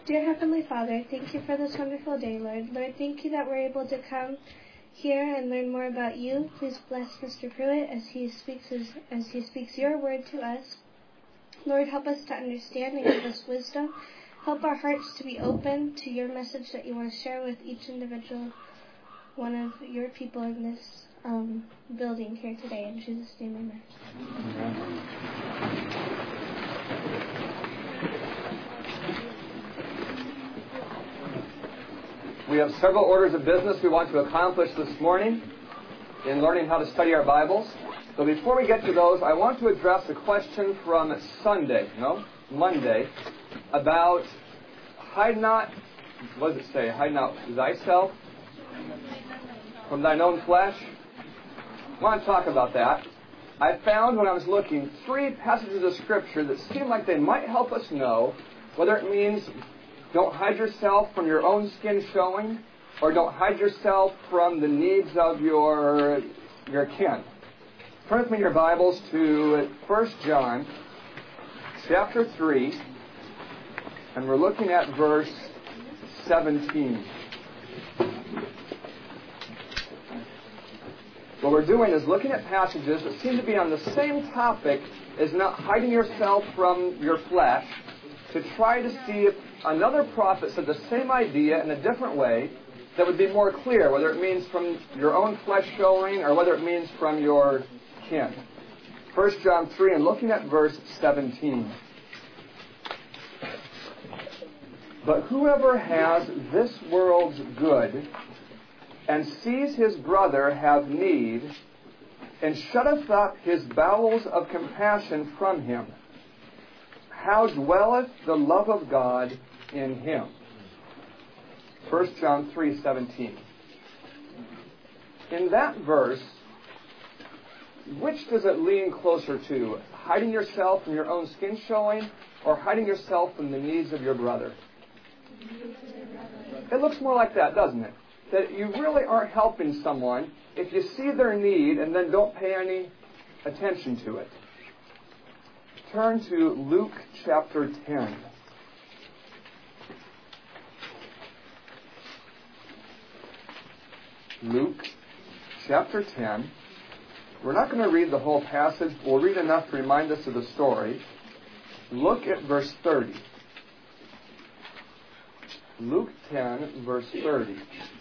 Dear Heavenly Father, thank you for this wonderful day, Lord. Lord, thank you that we're able to come here and learn more about you. Please bless Mr. Pruitt as he speaks your word to us. Lord, help us to understand and give us wisdom. Help our hearts to be open to your message that you want to share with each individual one of your people in this building here today. In Jesus' name, amen. We have several orders of business we want to accomplish this morning in learning how to study our Bibles. So before we get to those, I want to address a question from Monday, about hide not thyself from thine own flesh. I want to talk about that. I found when I was looking 3 passages of Scripture that seem like they might help us know whether it means don't hide yourself from your own skin showing, or don't hide yourself from the needs of your kin. Turn with me in your Bibles to 1 John chapter 3, and we're looking at verse 17. What we're doing is looking at passages that seem to be on the same topic as not hiding yourself from your flesh, to try to see if another prophet said the same idea in a different way that would be more clear, whether it means from your own flesh showing or whether it means from your kin. 1 John 3, and looking at verse 17. But whoever has this world's good and sees his brother have need, and shutteth up his bowels of compassion from him, how dwelleth the love of God in him? 1 John 3:17. In that verse, which does it lean closer to? Hiding yourself from your own skin showing, or hiding yourself from the needs of your brother? It looks more like that, doesn't it? That you really aren't helping someone if you see their need and then don't pay any attention to it. Turn to Luke chapter 10. Luke chapter 10. We're not going to read the whole passage. We'll read enough to remind us of the story. Look at verse 30. Luke 10, verse 30.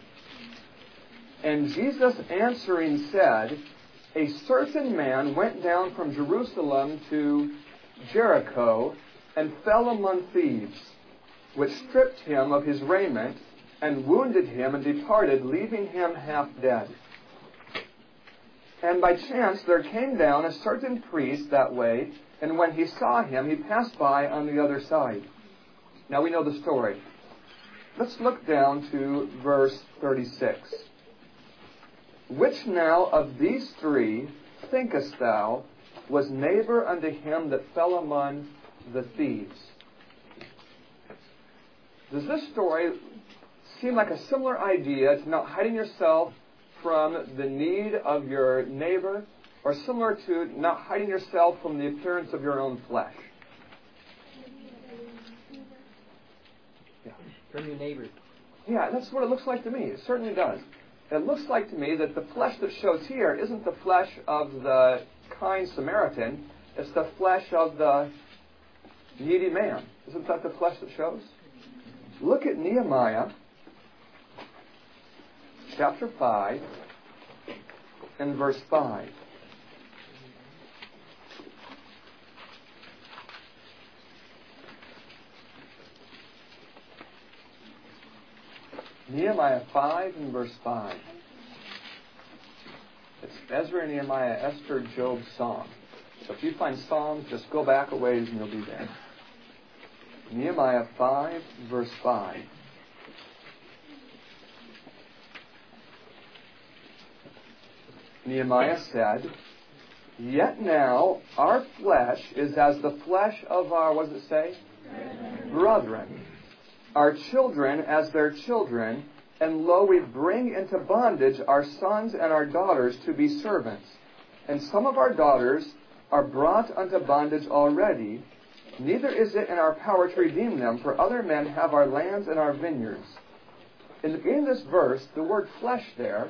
And Jesus answering said, a certain man went down from Jerusalem to Jericho, and fell among thieves, which stripped him of his raiment, and wounded him, and departed, leaving him half dead. And by chance there came down a certain priest that way, and when he saw him, he passed by on the other side. Now we know the story. Let's look down to verse 36. Which now of these 3 thinkest thou was neighbor unto him that fell among the thieves? Does this story seem like a similar idea to not hiding yourself from the need of your neighbor, or similar to not hiding yourself from the appearance of your own flesh? Yeah. From your neighbor. Yeah, that's what it looks like to me. It certainly does. It looks like to me that the flesh that shows here isn't the flesh of the kind Samaritan. It's the flesh of the needy man. Isn't that the flesh that shows? Look at Nehemiah chapter 5 and verse 5. Nehemiah 5 and verse 5. It's Ezra and Nehemiah, Esther, Job, Psalm. So if you find Psalms, just go back a ways and you'll be there. Nehemiah 5, verse 5. Nehemiah said, Yet now our flesh is as the flesh of our, what does it say? Brethren. Our children as their children, and lo, we bring into bondage our sons and our daughters to be servants. And some of our daughters are brought unto bondage already, Neither is it in our power to redeem them, for other men have our lands and our vineyards. In the beginning of this verse, the word flesh there,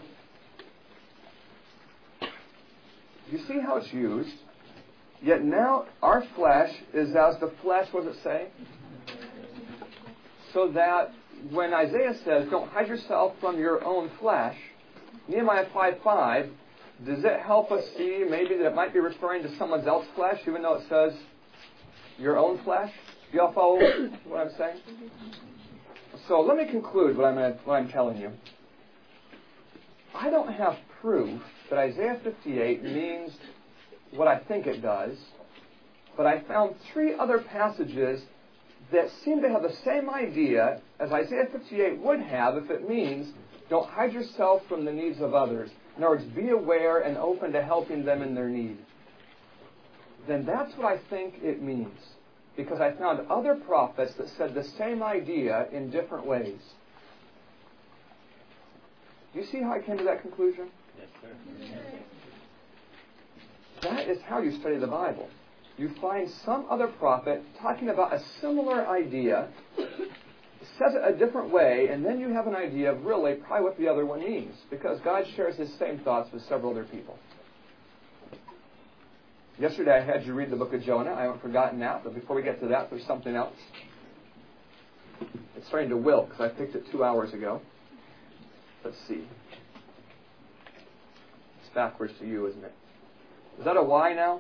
you see how it's used? Yet now our flesh is as the flesh, what does it say? So that when Isaiah says, don't hide yourself from your own flesh, Nehemiah 5:5, does it help us see maybe that it might be referring to someone else's flesh, even though it says your own flesh? Do y'all follow what I'm saying? So let me conclude what I'm telling you. I don't have proof that Isaiah 58 means what I think it does, but I found 3 other passages that seem to have the same idea as Isaiah 58 would have if it means don't hide yourself from the needs of others. In other words, be aware and open to helping them in their need. Then that's what I think it means. Because I found other prophets that said the same idea in different ways. Do you see how I came to that conclusion? Yes, sir. That is how you study the Bible. You find some other prophet talking about a similar idea, says it a different way, and then you have an idea of really probably what the other one means. Because God shares His same thoughts with several other people. Yesterday I had you read the book of Jonah. I haven't forgotten that, but before we get to that, there's something else. It's starting to wilt because I picked it 2 hours ago. Let's see. It's backwards to you, isn't it? Is that a Y now?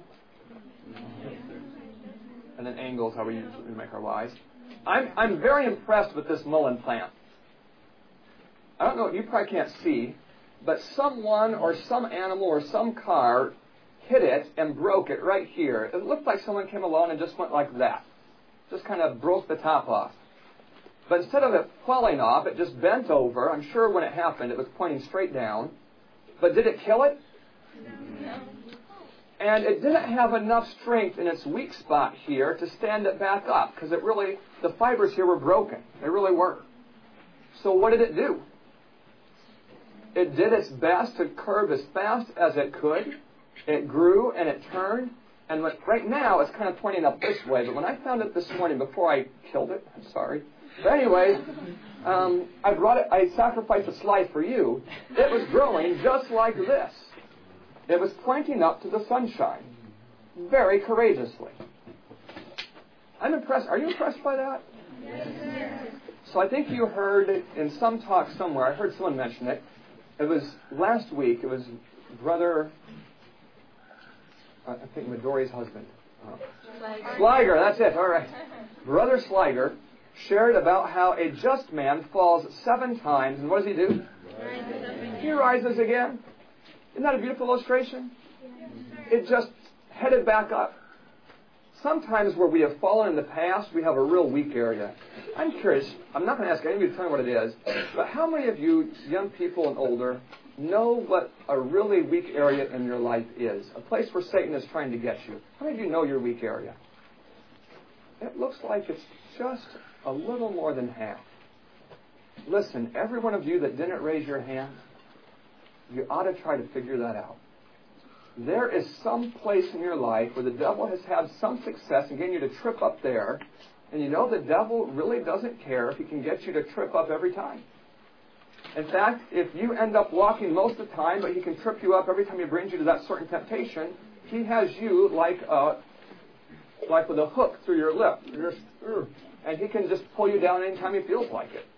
And then angles, how we usually make our Ys. I'm very impressed with this mullein plant. I don't know, you probably can't see, but someone or some animal or some car hit it and broke it right here. It looked like someone came along and just went like that. Just kind of broke the top off. But instead of it falling off, it just bent over. I'm sure when it happened, it was pointing straight down. But did it kill it? No. And it didn't have enough strength in its weak spot here to stand it back up, because the fibers here were broken. They really were. So what did it do? It did its best to curve as fast as it could. It grew and it turned, and right now it's kind of pointing up this way. But when I found it this morning, before I killed it, I'm sorry. But anyway, I sacrificed a slice for you. It was growing just like this. It was pointing up to the sunshine, very courageously. I'm impressed. Are you impressed by that? Yes. So I think you heard in some talk somewhere, I heard someone mention it. It was last week. It was Brother, I think Midori's husband. Sliger, that's it. All right. Brother Sliger shared about how a just man falls 7 times, and what does he do? He rises again. Isn't that a beautiful illustration? It just headed back up. Sometimes where we have fallen in the past, we have a real weak area. I'm curious, I'm not going to ask any of you to tell me what it is, but how many of you, young people and older, know what a really weak area in your life is? A place where Satan is trying to get you. How many of you know your weak area? It looks like it's just a little more than half. Listen, every one of you that didn't raise your hand, you ought to try to figure that out. There is some place in your life where the devil has had some success in getting you to trip up there, and you know the devil really doesn't care if he can get you to trip up every time. In fact, if you end up walking most of the time, but he can trip you up every time he brings you to that certain temptation, he has you like with a hook through your lip. And he can just pull you down anytime he feels like it.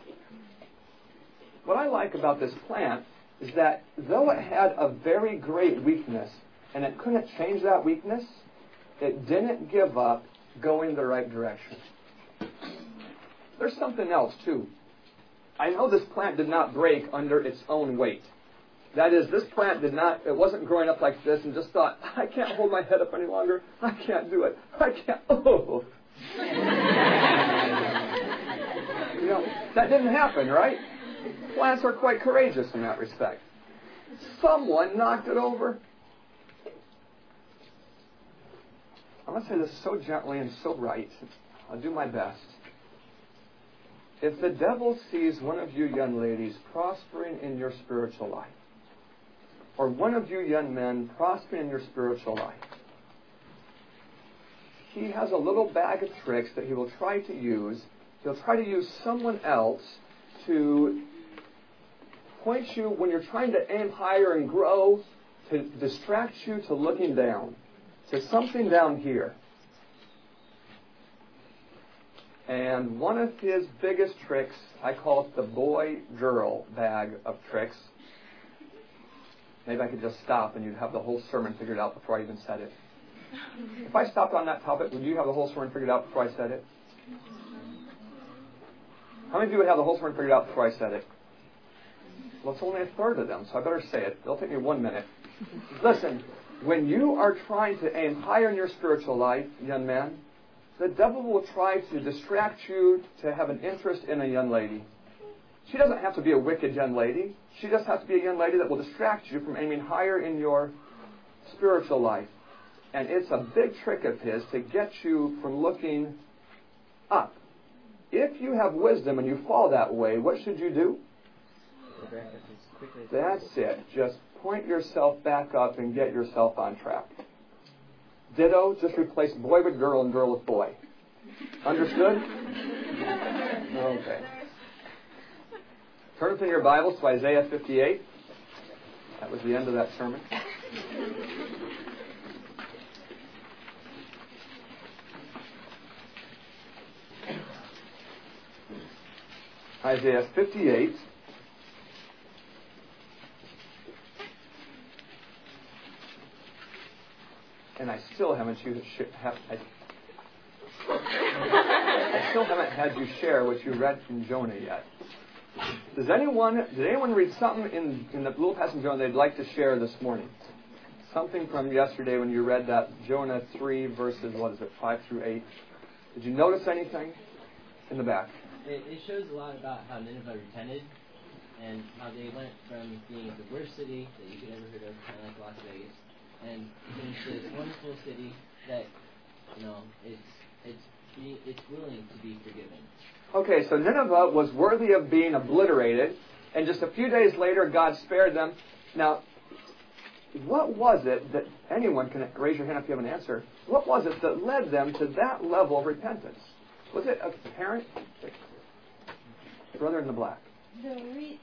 What I like about this plant is that though it had a very great weakness, and it couldn't change that weakness, it didn't give up going the right direction. There's something else, too. I know this plant did not break under its own weight. That is, this plant it wasn't growing up like this and just thought, I can't hold my head up any longer. I can't do it. I can't. Oh. That didn't happen, right? Plants are quite courageous in that respect. Someone knocked it over. I'm going to say this so gently and so right. I'll do my best. If the devil sees one of you young ladies prospering in your spiritual life, or one of you young men prospering in your spiritual life, he has a little bag of tricks that he will try to use. He'll try to use someone else to point you, when you're trying to aim higher and grow, to distract you to looking down, to something down here. And one of his biggest tricks, I call it the boy-girl bag of tricks. Maybe I could just stop and you'd have the whole sermon figured out before I even said it. If I stopped on that topic, would you have the whole sermon figured out before I said it? How many of you would have the whole sermon figured out before I said it? Well, it's only a third of them, so I better say it. It'll take me 1 minute. Listen, when you are trying to aim higher in your spiritual life, young man, the devil will try to distract you to have an interest in a young lady. She doesn't have to be a wicked young lady. She just has to be a young lady that will distract you from aiming higher in your spiritual life. And it's a big trick of his to get you from looking up. If you have wisdom and you fall that way, what should you do? That's it. Just point yourself back up and get yourself on track. Ditto, just replace boy with girl and girl with boy. Understood? Okay. Turn in your Bibles to Isaiah 58. That was the end of that sermon. Isaiah 58. And I still haven't had you share what you read from Jonah yet. Did anyone read something in the little passage of Jonah they'd like to share this morning? Something from yesterday when you read that Jonah 3 verses, 5 through 8. Did you notice anything in the back? It shows a lot about how Nineveh repented and how they went from being the worst city that you could ever heard of, kind of like Las Vegas, and into this wonderful city that, it's willing to be forgiven. Okay, so Nineveh was worthy of being obliterated, and just a few days later, God spared them. Now, what was it that anyone can raise your hand if you have an answer? What was it that led them to that level of repentance? Was it a parent? Brother in the black. The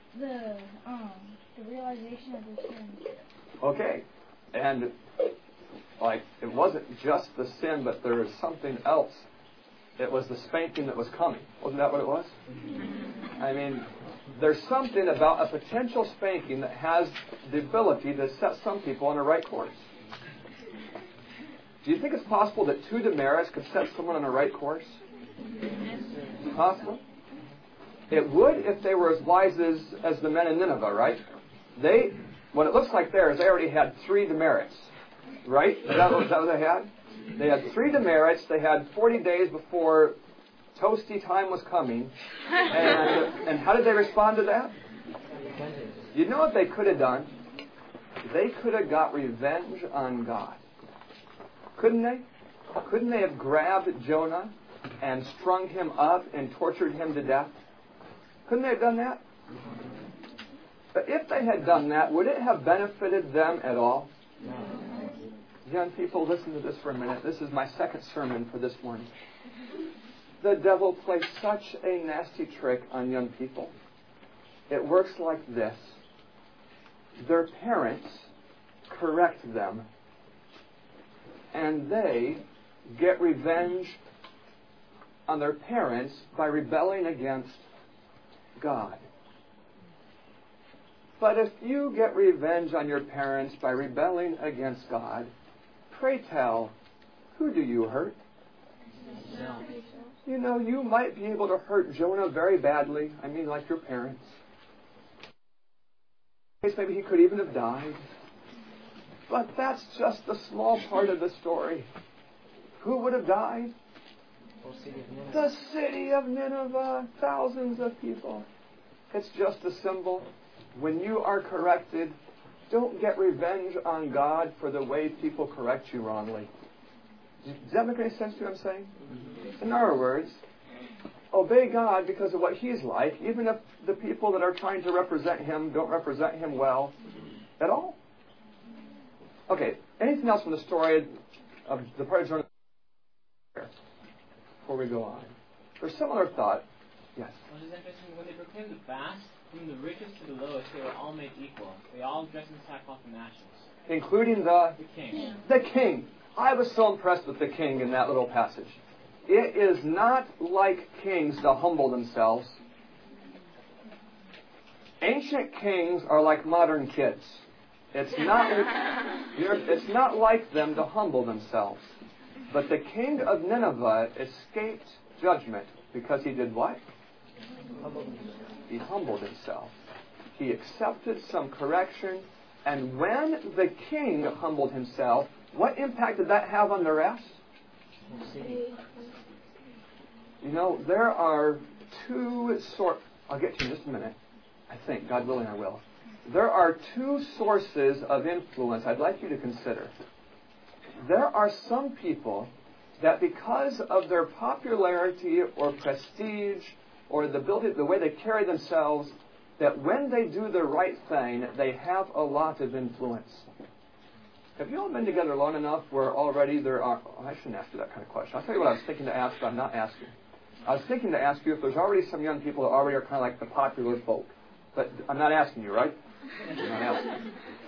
realization of the sin. Okay. And, it wasn't just the sin, but there was something else. It was the spanking that was coming. Wasn't that what it was? I mean, there's something about a potential spanking that has the ability to set some people on the right course. Do you think it's possible that 2 demerits could set someone on the right course? Possible? It would if they were as wise as the men in Nineveh, right? What it looks like there is they already had 3 demerits, right? Is that what they had? They had 3 demerits. They had 40 days before toasty time was coming. And how did they respond to that? You know what they could have done? They could have got revenge on God. Couldn't they? Couldn't they have grabbed Jonah and strung him up and tortured him to death? Couldn't they have done that? But if they had done that, would it have benefited them at all? No. Young people, listen to this for a minute. This is my second sermon for this morning. The devil plays such a nasty trick on young people. It works like this. Their parents correct them, and they get revenge on their parents by rebelling against God. But if you get revenge on your parents by rebelling against God, pray tell, who do you hurt? You know, you might be able to hurt Jonah very badly. I mean, like your parents. Maybe he could even have died. But that's just the small part of the story. Who would have died? The city of Nineveh. Thousands of people. It's just a symbol. When you are corrected, don't get revenge on God for the way people correct you wrongly. Does that make any sense to what I'm saying? In other words, obey God because of what He's like, even if the people that are trying to represent Him don't represent Him well at all. Okay, anything else from the story of the part of Jonah? before we go on. For similar thought, yes? Well, it's interesting. When they proclaimed the fast, from the richest to the lowest, they were all made equal. They all dressed in sackcloth and ashes. Including the king. Yeah. The king. I was so impressed with the king in that little passage. It is not like kings to humble themselves. Ancient kings are like modern kids. It's not like them to humble themselves. But the king of Nineveh escaped judgment because he did what? He humbled himself. He accepted some correction. And when the king humbled himself, what impact did that have on the rest? You know, there are two sorts. I'll get to you in just a minute. I think, God willing, I will. There are two sources of influence I'd like you to consider. There are some people that because of their popularity or prestige or the way they carry themselves, that when they do the right thing, they have a lot of influence. Have you all been together long enough where already there are... Oh, I shouldn't ask you that kind of question. I'll tell you what I was thinking to ask, but I'm not asking. I was thinking to ask you if there's already some young people that already are kind of like the popular folk. But I'm not asking you, right? I'm not asking.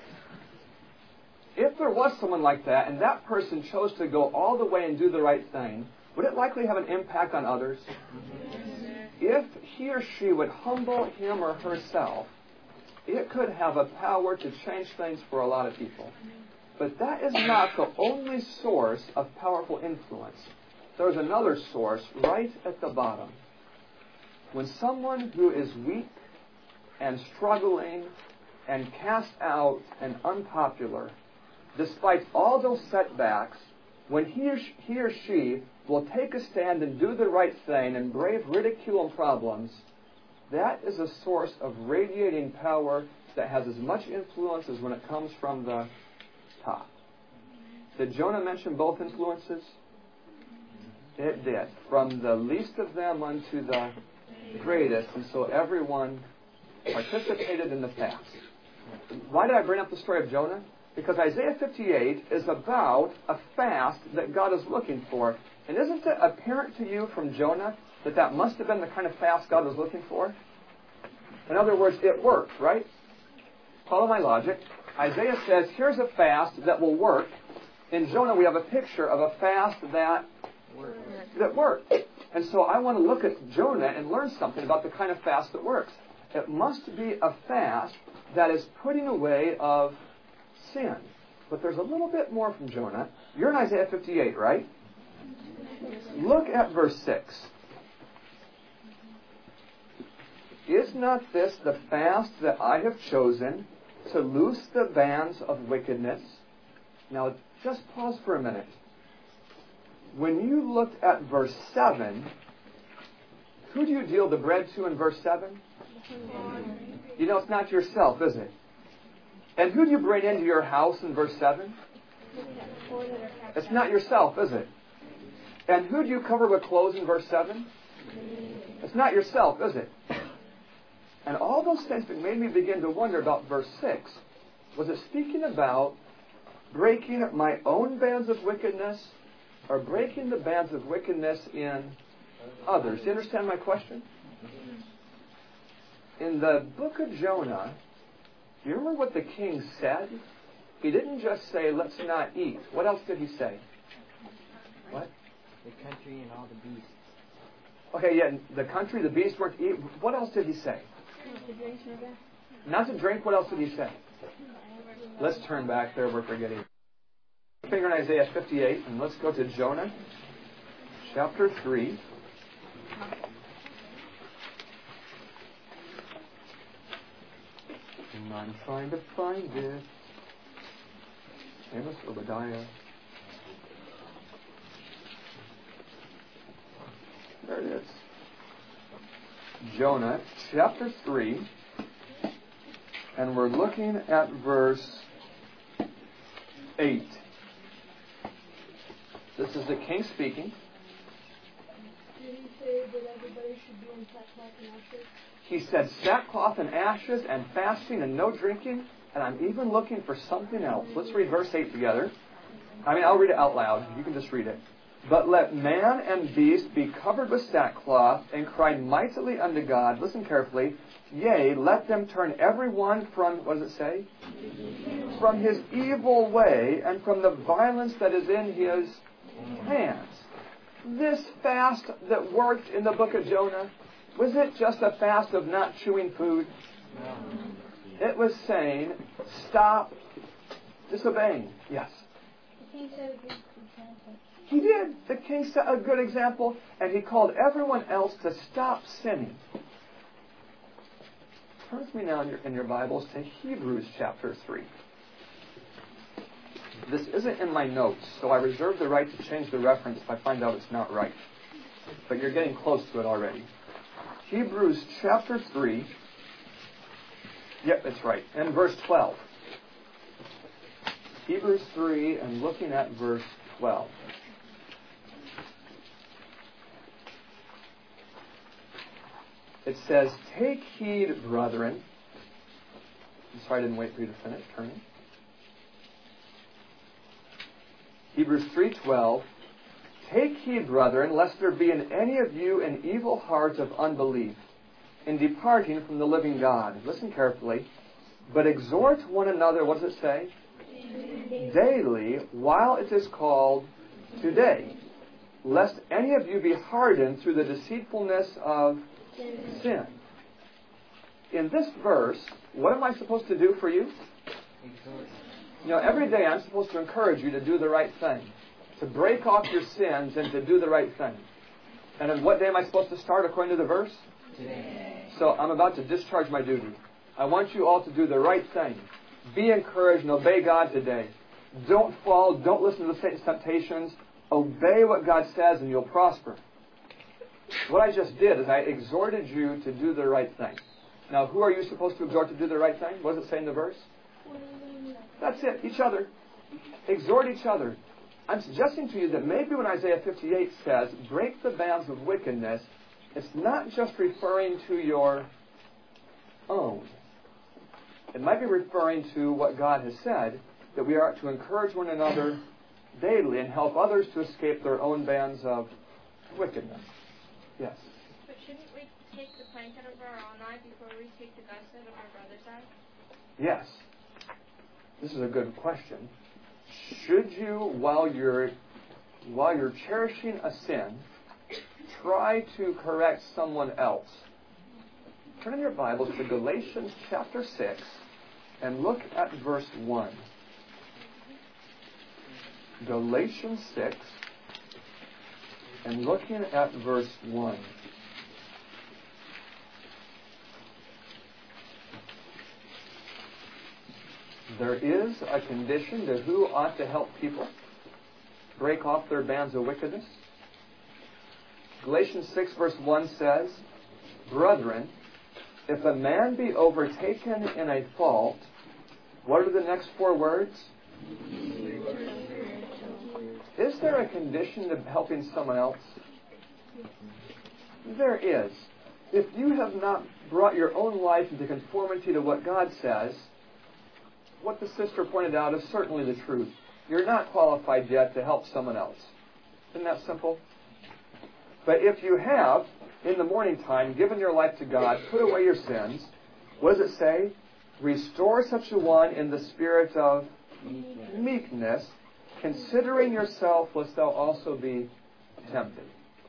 If there was someone like that, and that person chose to go all the way and do the right thing, would it likely have an impact on others? If he or she would humble him or herself, it could have a power to change things for a lot of people. But that is not the only source of powerful influence. There's another source right at the bottom. When someone who is weak and struggling and cast out and unpopular, despite all those setbacks, when he or she will take a stand and do the right thing and brave ridicule and problems, that is a source of radiating power that has as much influence as when it comes from the top. Did Jonah mention both influences? It did. From the least of them unto the greatest. And so everyone participated in the fast. Why did I bring up the story of Jonah? Because Isaiah 58 is about a fast that God is looking for. And isn't it apparent to you from Jonah that that must have been the kind of fast God was looking for? In other words, it worked, right? Follow my logic. Isaiah says, here's a fast that will work. In Jonah, we have a picture of a fast that worked. And so I want to look at Jonah and learn something about the kind of fast that works. It must be a fast that is putting away of sin. But there's a little bit more from Jonah. You're in Isaiah 58, right? Look at verse 6. Is not this the fast that I have chosen to loose the bands of wickedness? Now, just pause for a minute. When you looked at verse 7, who do you deal the bread to in verse 7? You know, it's not yourself, is it? And who do you bring into your house in verse 7? It's not yourself, is it? And who do you cover with clothes in verse 7? It's not yourself, is it? And all those things that made me begin to wonder about verse 6. Was it speaking about breaking my own bands of wickedness or breaking the bands of wickedness in others? Do you understand my question? In the book of Jonah, do you remember what the king said? He didn't just say, let's not eat. What else did he say? What? The country and all the beasts. Okay, yeah, the country, the beasts weren't to eat. What else did he say? Not to drink. What else did he say? Let's turn back there. We're forgetting. Finger in Isaiah 58, and let's go to Jonah, chapter 3. And I'm trying to find it. Amos, Obadiah. There it is. Jonah, chapter 3. And we're looking at verse 8. This is the king speaking. Did he say that everybody should be in sackcloth and ashes? He said sackcloth and ashes and fasting and no drinking. And I'm even looking for something else. Let's read verse 8 together. I'll read it out loud. You can just read it. But let man and beast be covered with sackcloth, and cry mightily unto God. Listen carefully. Yea, let them turn every one from, what does it say? From his evil way, and from the violence that is in his hands. This fast that worked in the book of Jonah, was it just a fast of not chewing food? No. It was saying, stop disobeying. Yes. He did. The king set a good example, and he called everyone else to stop sinning. Turn with me now in your Bibles to Hebrews chapter 3. This isn't in my notes, so I reserve the right to change the reference if I find out it's not right. But you're getting close to it already. Hebrews chapter 3. Yep, that's right. And verse 12. Hebrews 3 and looking at verse 12. It says, take heed, brethren. I'm sorry I didn't wait for you to finish turning. Hebrews 3:12. Take heed, brethren, lest there be in any of you an evil heart of unbelief, in departing from the living God. Listen carefully. But exhort one another, what does it say? Daily, while it is called today, lest any of you be hardened through the deceitfulness of sin. In this verse, what am I supposed to do for you? You know, every day I'm supposed to encourage you to do the right thing, to break off your sins and to do the right thing. And then what day am I supposed to start according to the verse? Today. So I'm about to discharge my duty. I want you all to do the right thing. Be encouraged and obey God today. Don't fall. Don't listen to Satan's temptations. Obey what God says and you'll prosper. What I just did is I exhorted you to do the right thing. Now, who are you supposed to exhort to do the right thing? What does it say in the verse? That's it. Each other. Exhort each other. I'm suggesting to you that maybe when Isaiah 58 says, break the bands of wickedness, it's not just referring to your own. It might be referring to what God has said, that we are to encourage one another daily and help others to escape their own bands of wickedness. Yes? But shouldn't we take the plank out of our own eye before we take the gust out of our brother's eye? Yes. This is a good question. Should you, while you're cherishing a sin, try to correct someone else? Turn in your Bibles to Galatians chapter 6 and look at verse 1. Galatians 6 and looking at verse 1. There is a condition to who ought to help people break off their bands of wickedness. Galatians 6 verse 1 says, brethren, if a man be overtaken in a fault, what are the next four words? Is there a condition to helping someone else? There is. If you have not brought your own life into conformity to what God says, what the sister pointed out is certainly the truth. You're not qualified yet to help someone else. Isn't that simple? But if you have, in the morning time, given your life to God, put away your sins, what does it say? Restore such a one in the spirit of meekness, considering yourself lest thou also be tempted.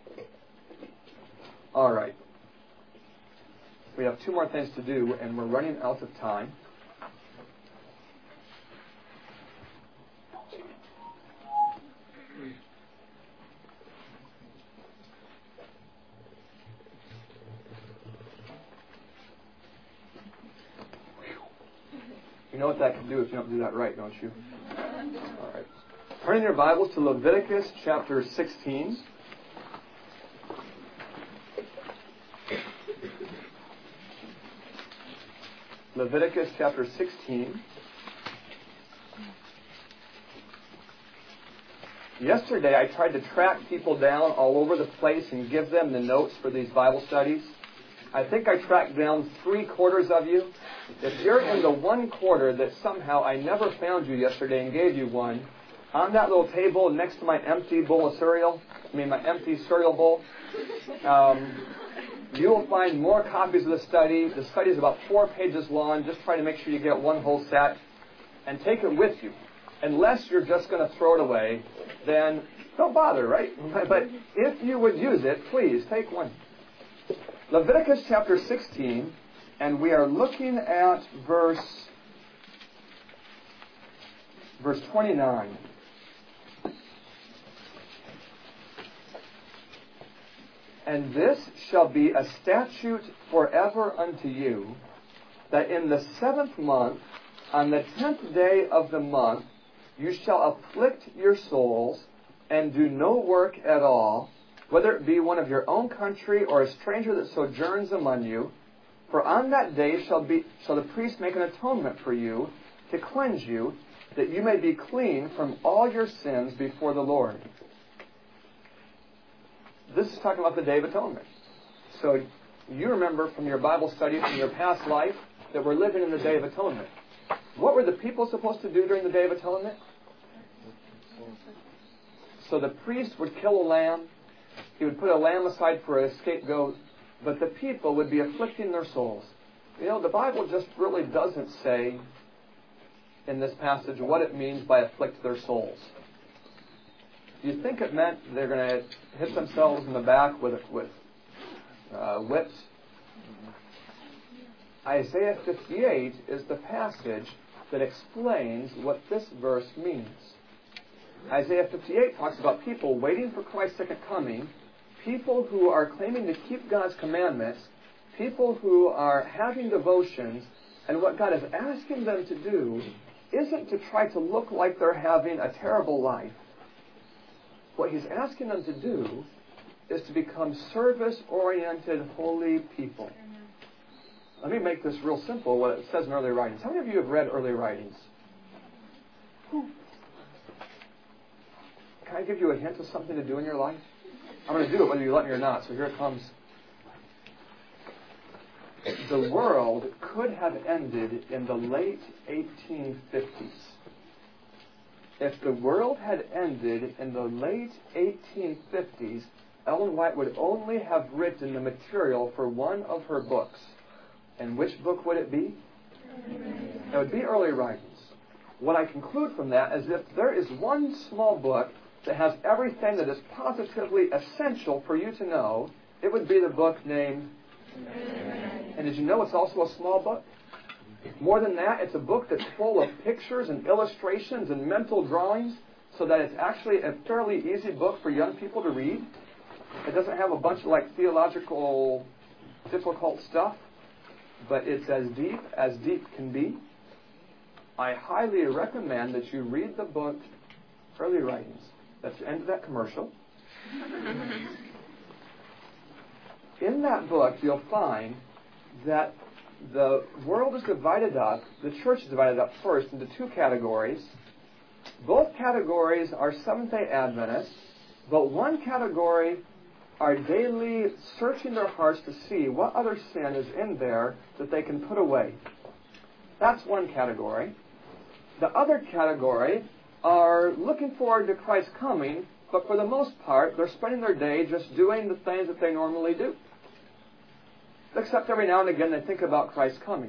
All right. We have two more things to do, and we're running out of time. You know what that can do if you don't do that right, don't you? All right. Turn in your Bibles to Leviticus chapter 16. Leviticus chapter 16. Yesterday I tried to track people down all over the place and give them the notes for these Bible studies. I think I tracked down 3/4 of you. If you're in the 1/4 that somehow I never found you yesterday and gave you one, On that little table next to my empty bowl of cereal, my empty cereal bowl, you will find more copies of the study. The study is about 4 pages long. Just try to make sure you get one whole set and take it with you. Unless you're just going to throw it away, then don't bother, right? But if you would use it, please take one. Leviticus chapter 16, and we are looking at verse 29. And this shall be a statute forever unto you, that in the 7th month, on the 10th day of the month, you shall afflict your souls, and do no work at all, whether it be one of your own country or a stranger that sojourns among you. For on that day shall the priest make an atonement for you, to cleanse you, that you may be clean from all your sins before the Lord. This is talking about the Day of Atonement. So you remember from your Bible study, from your past life, that we're living in the Day of Atonement. What were the people supposed to do during the Day of Atonement? So the priest would kill a lamb. He would put a lamb aside for a scapegoat. But the people would be afflicting their souls. The Bible just really doesn't say in this passage what it means by afflict their souls. Do you think it meant they're going to hit themselves in the back with whips? Isaiah 58 is the passage that explains what this verse means. Isaiah 58 talks about people waiting for Christ's second coming, people who are claiming to keep God's commandments, people who are having devotions, and what God is asking them to do isn't to try to look like they're having a terrible life. What He's asking them to do is to become service-oriented, holy people. Let me make this real simple, what it says in early writings. How many of you have read early writings? Can I give you a hint of something to do in your life? I'm going to do it whether you let me or not, so here it comes. The world could have ended in the late 1850s. If the world had ended in the late 1850s, Ellen White would only have written the material for one of her books. And which book would it be? It would be Early Writings. What I conclude from that is if there is one small book that has everything that is positively essential for you to know, it would be the book named... And did you know it's also a small book? More than that, it's a book that's full of pictures and illustrations and mental drawings, so that it's actually a fairly easy book for young people to read. It doesn't have a bunch of theological, difficult stuff, but it's as deep can be. I highly recommend that you read the book Early Writings. That's the end of that commercial. In that book, you'll find that the world is divided up, the church is divided up first into 2 categories. Both categories are Seventh-day Adventists, but one category are daily searching their hearts to see what other sin is in there that they can put away. That's one category. The other category are looking forward to Christ's coming, but for the most part, they're spending their day just doing the things that they normally do. Except every now and again they think about Christ's coming.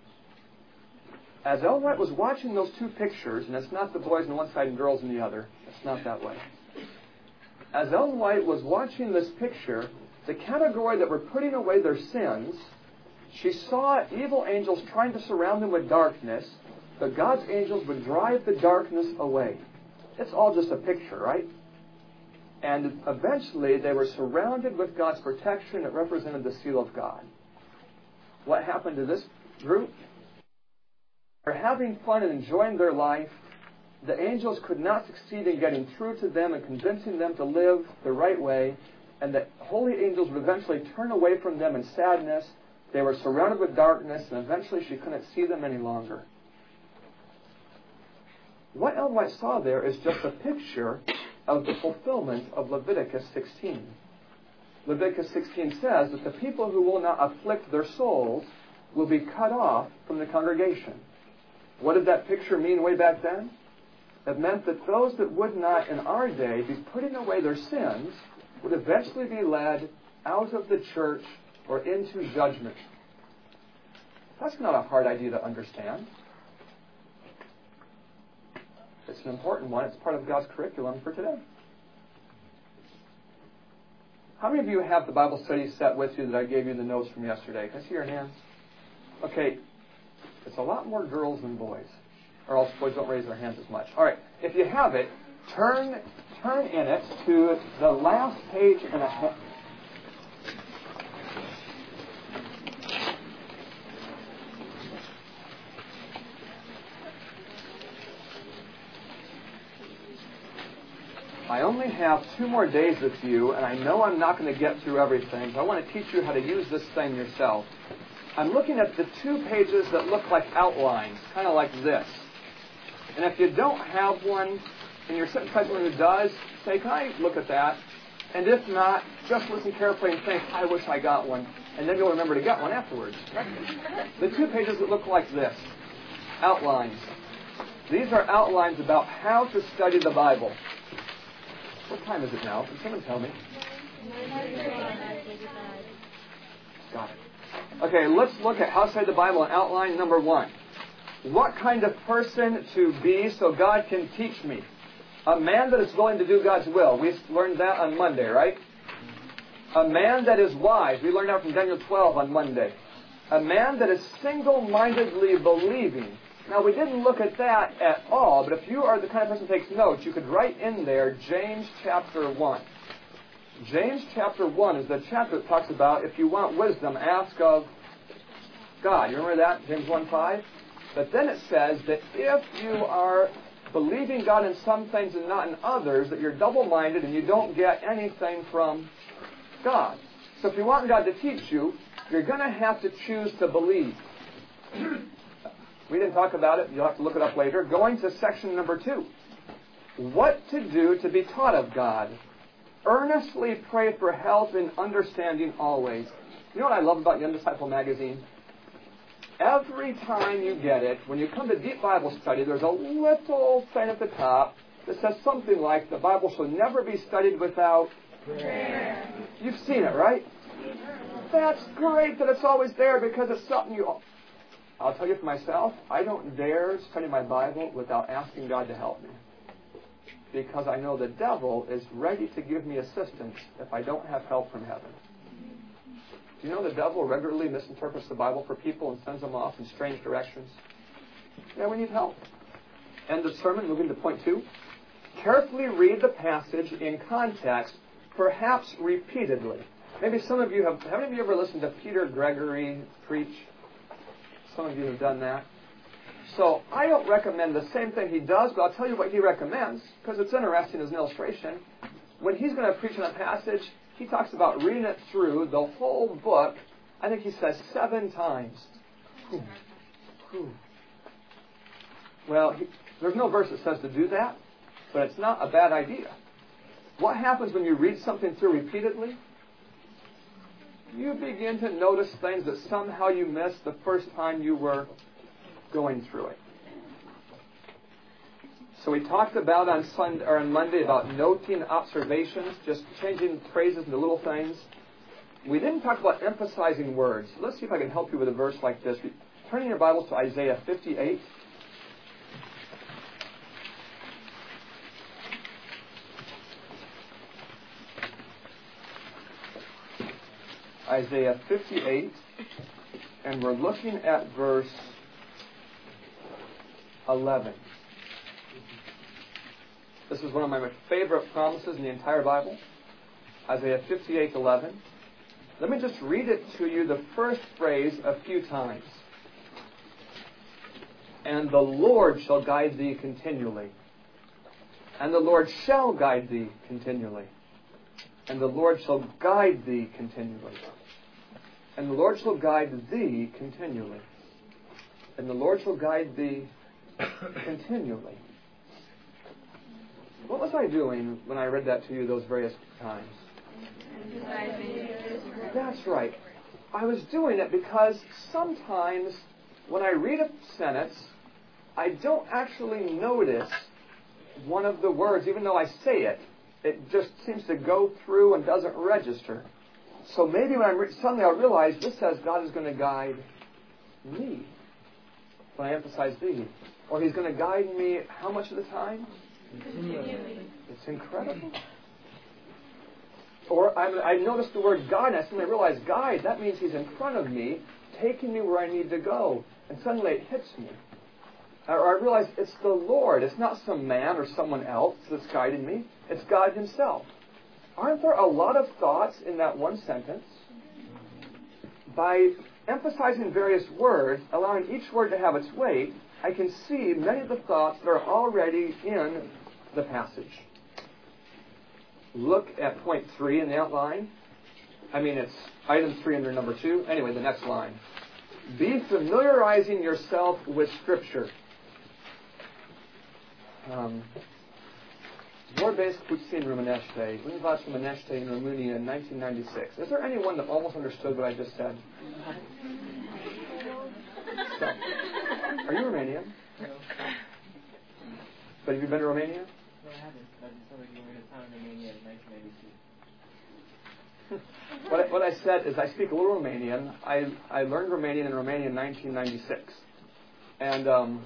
As Ellen White was watching those 2 pictures, and it's not the boys on one side and girls on the other, it's not that way. As Ellen White was watching this picture, the category that were putting away their sins, she saw evil angels trying to surround them with darkness, but God's angels would drive the darkness away. It's all just a picture, right? And eventually they were surrounded with God's protection that represented the seal of God. What happened to this group? They're having fun and enjoying their life. The angels could not succeed in getting through to them and convincing them to live the right way. And the holy angels would eventually turn away from them in sadness. They were surrounded with darkness, and eventually she couldn't see them any longer. What Ellen White saw there is just a picture of the fulfillment of Leviticus 16. Leviticus 16 says that the people who will not afflict their souls will be cut off from the congregation. What did that picture mean way back then? It meant that those that would not in our day be putting away their sins would eventually be led out of the church or into judgment. That's not a hard idea to understand. It's an important one. It's part of God's curriculum for today. How many of you have the Bible study set with you that I gave you the notes from yesterday? Can I see your hands? Okay. It's a lot more girls than boys. Or else boys don't raise their hands as much. All right. If you have it, turn in it to the last page and a half. I only have 2 more days with you, and I know I'm not going to get through everything, but I want to teach you how to use this thing yourself. I'm looking at the 2 pages that look like outlines, kind of like this. And if you don't have one, and you're sitting beside someone who does, say, can I look at that? And if not, just listen carefully and think, I wish I got one. And then you'll remember to get one afterwards. The 2 pages that look like this, outlines. These are outlines about how to study the Bible. What time is it now? Can someone tell me? Got it. Okay, let's look at how to study the Bible in outline number 1. What kind of person to be so God can teach me? A man that is willing to do God's will. We learned that on Monday, right? A man that is wise. We learned that from Daniel 12 on Monday. A man that is single-mindedly believing. Now, we didn't look at that at all, but if you are the kind of person who takes notes, you could write in there James chapter 1. James chapter 1 is the chapter that talks about if you want wisdom, ask of God. You remember that? James 1:5? But then it says that if you are believing God in some things and not in others, that you're double-minded and you don't get anything from God. So if you want God to teach you, you're going to have to choose to believe. We didn't talk about it. You'll have to look it up later. Going to section number 2. What to do to be taught of God. Earnestly pray for help in understanding always. You know what I love about Young Disciple magazine? Every time you get it, when you come to Deep Bible Study, there's a little thing at the top that says something like, the Bible shall never be studied without prayer. You've seen it, right? That's great that it's always there because it's something you... I'll tell you for myself, I don't dare study my Bible without asking God to help me. Because I know the devil is ready to give me assistance if I don't have help from heaven. Do you know the devil regularly misinterprets the Bible for people and sends them off in strange directions? Yeah, we need help. End of sermon, moving to point 2. Carefully read the passage in context, perhaps repeatedly. Maybe some of you have... How many of you ever listened to Peter Gregory preach? Some of you have done that. So I don't recommend the same thing he does, but I'll tell you what he recommends, because it's interesting as an illustration. When he's going to preach on a passage, he talks about reading it through the whole book. I think he says 7 times. Well, there's no verse that says to do that, but it's not a bad idea. What happens when you read something through repeatedly? You begin to notice things that somehow you missed the first time you were going through it. So we talked about on Monday about noting observations, just changing phrases into little things. We didn't talk about emphasizing words. Let's see if I can help you with a verse like this. Turn in your Bibles to Isaiah 58. Isaiah 58, and we're looking at verse 11. This is one of my favorite promises in the entire Bible. Isaiah 58:11. Let me just read it to you, the first phrase, a few times. And the Lord shall guide thee continually. And the Lord shall guide thee continually. And the Lord shall guide thee continually. And the Lord shall guide thee continually. And the Lord shall guide thee continually. What was I doing when I read that to you those various times? That's right. I was doing it because sometimes when I read a sentence, I don't actually notice one of the words, even though I say it, it just seems to go through and doesn't register. So maybe when suddenly I realize this says God is going to guide me. When I emphasize thee. Or He's going to guide me how much of the time? It's incredible. Or I noticed the word guide, and I suddenly realized guide, that means He's in front of me, taking me where I need to go. And suddenly it hits me. Or I realize it's the Lord. It's not some man or someone else that's guiding me. It's God Himself. Aren't there a lot of thoughts in that one sentence? By emphasizing various words, allowing each word to have its weight, I can see many of the thoughts that are already in the passage. Look at point 3 in the outline. It's item 3 under number 2. Anyway, the next line. Be familiarizing yourself with Scripture. Vorbesc puțin românește. Învață românește in Romania in 1996. Is there anyone that almost understood what I just said? So, are you Romanian? No. But have you been to Romania? No, I haven't. I just started going to town in Romania in 1992. What I said is I speak a little Romanian. I learned Romanian in Romania in 1996. And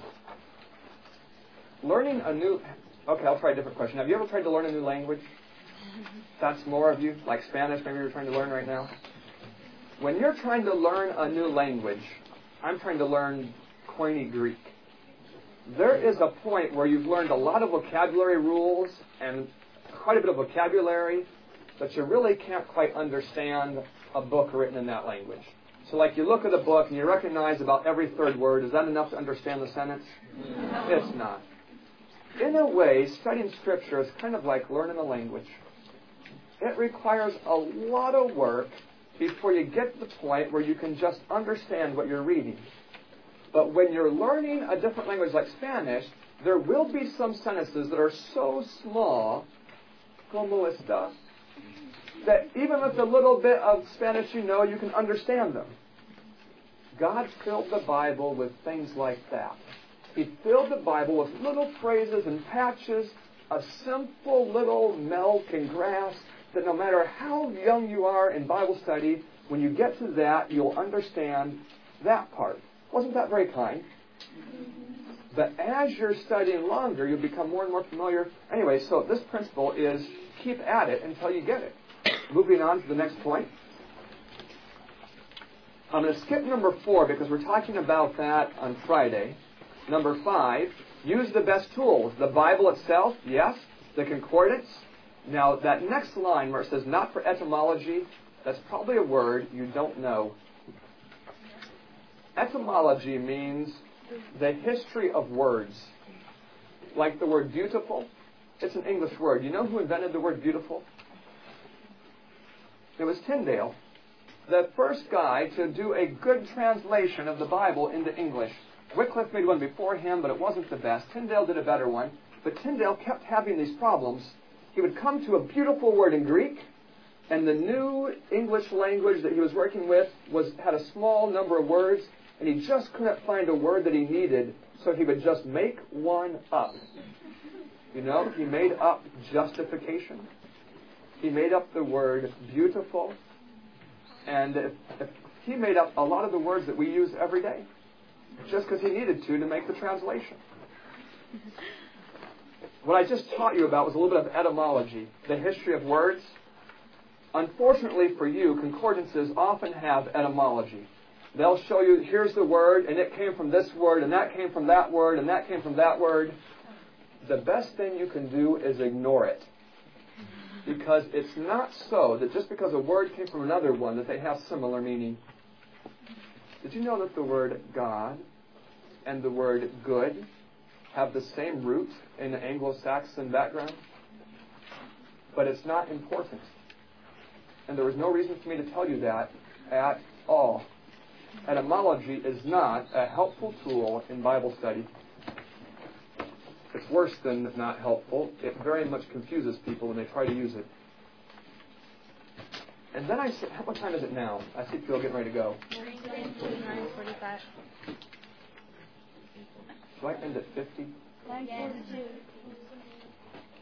learning a new... Okay, I'll try a different question. Have you ever tried to learn a new language? That's more of you, like Spanish maybe you're trying to learn right now. When you're trying to learn a new language, I'm trying to learn Koine Greek. There is a point where you've learned a lot of vocabulary rules and quite a bit of vocabulary, but you really can't quite understand a book written in that language. So like you look at a book and you recognize about every third word. Is that enough to understand the sentence? No. It's not. In a way, studying Scripture is kind of like learning a language. It requires a lot of work before you get to the point where you can just understand what you're reading. But when you're learning a different language like Spanish, there will be some sentences that are so small, como esta, that even with a little bit of Spanish you can understand them. God filled the Bible with things like that. He filled the Bible with little phrases and patches, a simple little milk and grass, that no matter how young you are in Bible study, when you get to that, you'll understand that part. Wasn't that very kind? But as you're studying longer, you'll become more and more familiar. Anyway, so this principle is keep at it until you get it. Moving on to the next point. I'm going to skip number 4 because we're talking about that on Friday. Number 5, use the best tools. The Bible itself, yes. The concordance. Now, that next line where it says not for etymology, that's probably a word you don't know. Etymology means the history of words. Like the word beautiful. It's an English word. You know who invented the word beautiful? It was Tyndale. The first guy to do a good translation of the Bible into English. Wycliffe made one before him, but it wasn't the best. Tyndale did a better one. But Tyndale kept having these problems. He would come to a beautiful word in Greek, and the new English language that he was working with had a small number of words, and he just couldn't find a word that he needed, so he would just make one up. You know, he made up justification. He made up the word beautiful. And he made up a lot of the words that we use every day, just because he needed to make the translation. What I just taught you about was a little bit of etymology, the history of words. Unfortunately for you, concordances often have etymology. They'll show you, here's the word, and it came from this word, and that came from that word, and that came from that word. The best thing you can do is ignore it. Because it's not so that just because a word came from another one that they have similar meaning. Did you know that the word God and the word good have the same root in the Anglo-Saxon background? But it's not important. And there was no reason for me to tell you that at all. Etymology is not a helpful tool in Bible study. It's worse than not helpful. It very much confuses people when they try to use it. And then I said, what time is it now? I see people getting ready to go. 9:45. Do I end at 50? 9:42.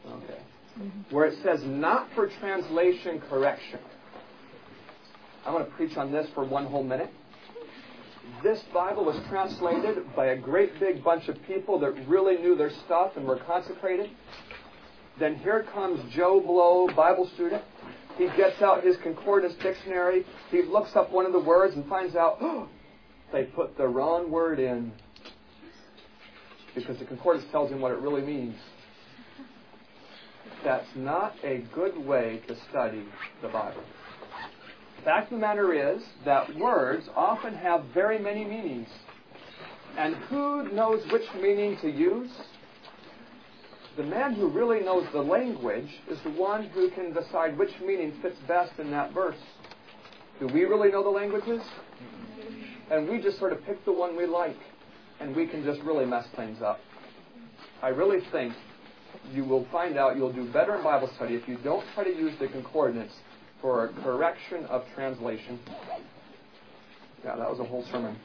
Okay. Where it says, not for translation correction. I want to preach on this for one whole minute. This Bible was translated by a great big bunch of people that really knew their stuff and were consecrated. Then here comes Joe Blow, Bible student. He gets out his concordance dictionary. He looks up one of the words and finds out, oh, they put the wrong word in. Because the concordance tells him what it really means. That's not a good way to study the Bible. The fact of the matter is that words often have very many meanings. And who knows which meaning to use? The man who really knows the language is the one who can decide which meaning fits best in that verse. Do we really know the languages? And we just sort of pick the one we like. And we can just really mess things up. I really think you will find out you'll do better in Bible study if you don't try to use the concordance for a correction of translation. Yeah, that was a whole sermon.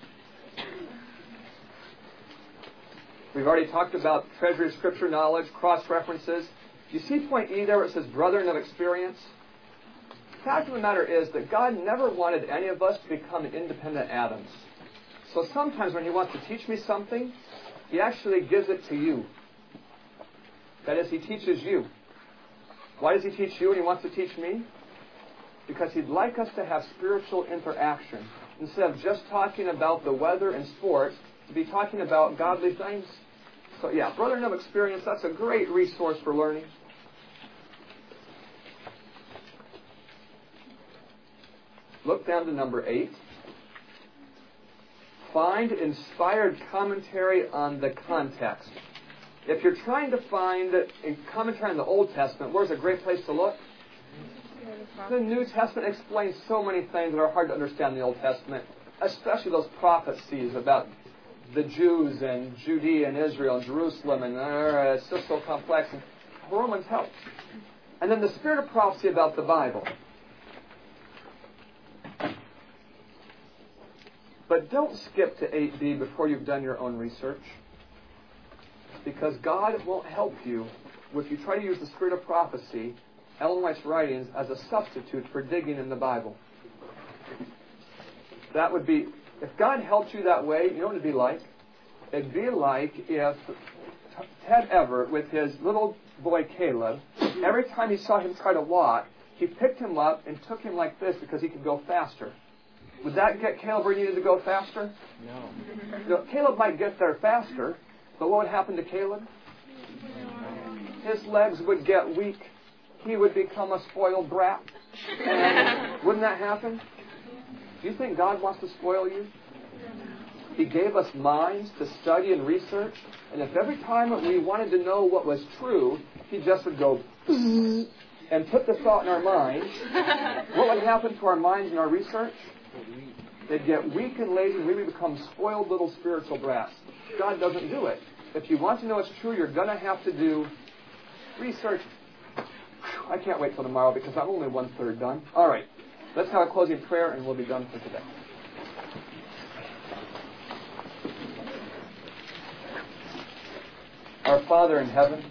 We've already talked about treasury of Scripture knowledge, cross-references. You see point E there where it says brethren of experience? The fact of the matter is that God never wanted any of us to become independent atoms. So sometimes when He wants to teach me something, He actually gives it to you. That is, He teaches you. Why does He teach you and He wants to teach me? Because He'd like us to have spiritual interaction. Instead of just talking about the weather and sports, to be talking about godly things. So yeah, Brethren of Experience, that's a great resource for learning. Look down to number 8. Find inspired commentary on the context. If you're trying to find a commentary on the Old Testament, where's a great place to look? The New Testament explains so many things that are hard to understand in the Old Testament, especially those prophecies about the Jews and Judea and Israel and Jerusalem, and it's just so complex. And Romans helps. And then the spirit of prophecy about the Bible. But don't skip to 8b before you've done your own research. Because God won't help you if you try to use the spirit of prophecy, Ellen White's writings, as a substitute for digging in the Bible. That would be, if God helped you that way, you know what it'd be like? It'd be like if Ted Everett, with his little boy Caleb, every time he saw him try to walk, he picked him up and took him like this because he could go faster. Would that get Caleb where he needed to go faster? No. You know, Caleb might get there faster, but what would happen to Caleb? His legs would get weak. He would become a spoiled brat. And wouldn't that happen? Do you think God wants to spoil you? He gave us minds to study and research. And if every time that we wanted to know what was true, He just would go and put the thought in our minds, what would happen to our minds and our research? They'd get weak and lazy, and we would become spoiled little spiritual brats. God doesn't do it. If you want to know what's true, you're going to have to do research. I can't wait till tomorrow because I'm only 1/3 done. All right. Let's have a closing prayer and we'll be done for today. Our Father in heaven,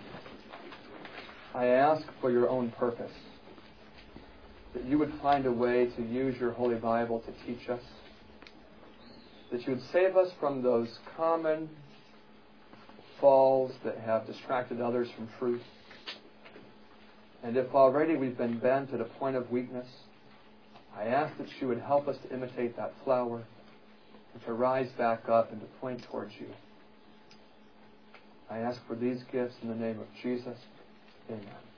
I ask for your own purpose, that you would find a way to use your Holy Bible to teach us, that you would save us from those common falls that have distracted others from truth. And if already we've been bent at a point of weakness, I ask that you would help us to imitate that flower and to rise back up and to point towards you. I ask for these gifts in the name of Jesus. Amen.